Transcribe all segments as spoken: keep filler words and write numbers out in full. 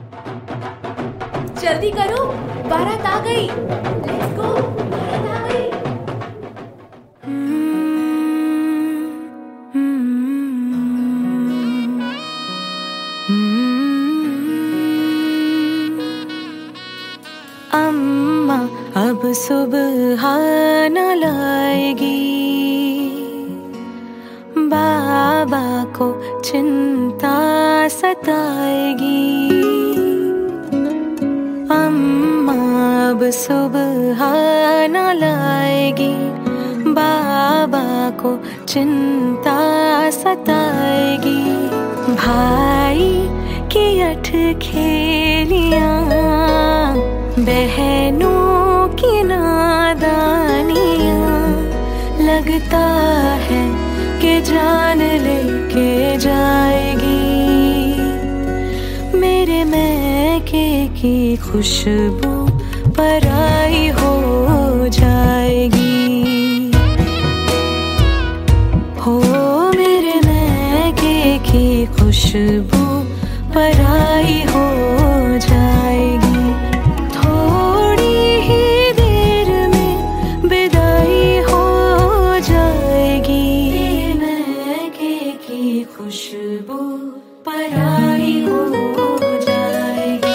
जल्दी करो, बारात आ गई। लेट्स गो, बारात आ गई। अम्मा अब सुबह न लाएगी, बाबा को चिंता सताएगी। अम्मा अब सुबह न लाएगी, बाबा को चिंता सताएगी। भाई की अठ खेलियां, बहनों की नादानियां, लगता है कि जान लेके जाएगी। मेरे मैके की खुशबू पराई हो जाएगी। हो मेरे मैके की खुशबू पराई हो जाएगी। खुशबू पराई हो जाएगी।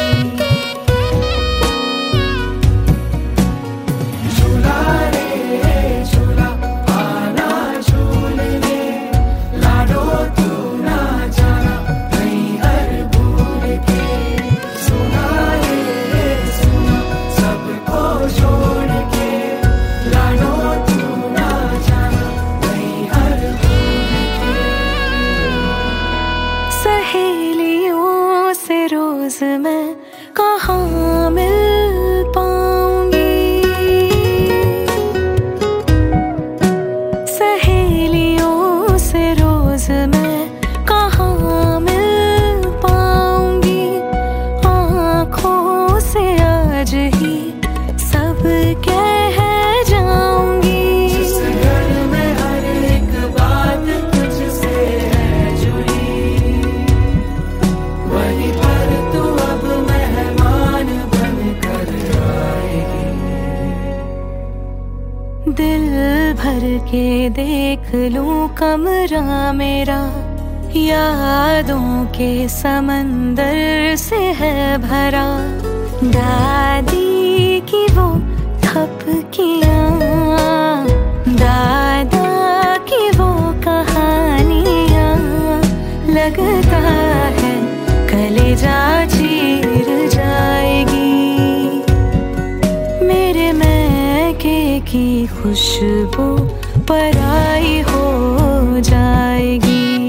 झूला रे झूला, आना झूलने, लाडो तू ना जाना कहीं हर भूल के। सुना रे सुना, सबको छोड़ के, लाडो तू ना जाना कहीं हर भूल के। सहेलियों से रोज मैं कहाँ मिल पाऊंगी, सहेलियों से रोज मैं कहाँ मिल पाऊंगी। आँखों से आज ही सब कह जाऊंगी। जिस घर में हर एक बात तुझसे है जुड़ी, वहीं पर तू अब मेहमान बनकर आएगी। दिल भर के देख लूं कमरा मेरा, यादों के समंदर से है भरा। दादी की वो थपकियां, दादा की वो कहानियां, लगता है कलेजा चीर जाएगी। मेरे मैके की खुशबू पराई हो जाएगी।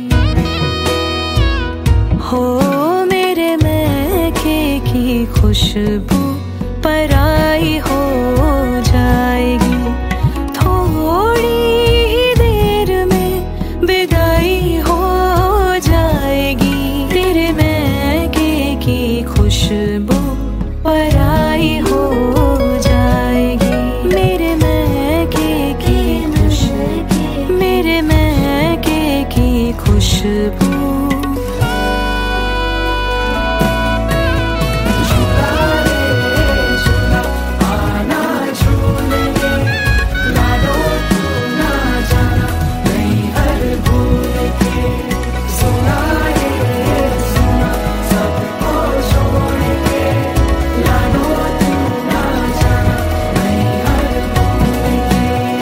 हो मेरे मैके की खुशबू पराई हो जाएगी। थोड़ी ही देर में विदाई हो जाएगी। तेरे मैके की खुशबू पराई हो जाएगी। मेरे मैके की खुशबू, मेरे मैके की खुशबू।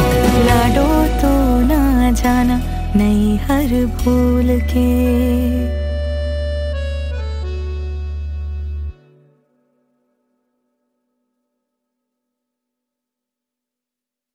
जाना नहीं हर भूल के।